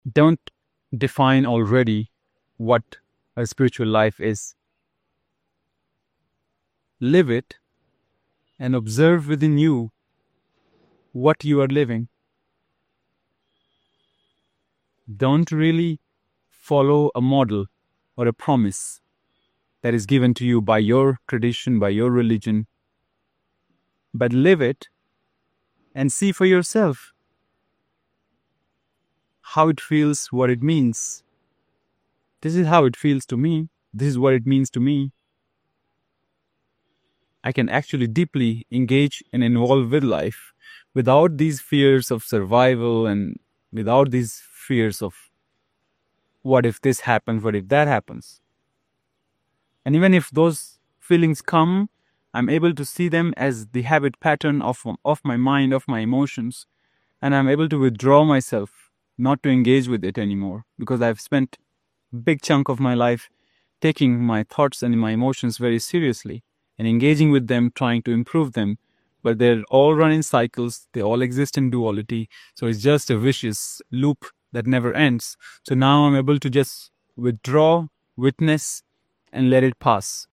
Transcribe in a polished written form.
Don't define already what a spiritual life is. Live it and observe within you what you are living. Don't really follow a model or a promise that is given to you by your tradition, by your religion, but live it and see for yourself how it feels, what it means. This is how it feels to me. This is what it means to me. I can actually deeply engage and involve with life without these fears of survival and without these fears of what if this happens, what if that happens. And even if those feelings come, I'm able to see them as the habit pattern of my mind, of my emotions, and I'm able to withdraw myself, not to engage with it anymore, because I've spent a big chunk of my life taking my thoughts and my emotions very seriously and engaging with them, trying to improve them. But they're all run in cycles, they all exist in duality, so it's just a vicious loop that never ends. So now I'm able to just withdraw, witness, and let it pass.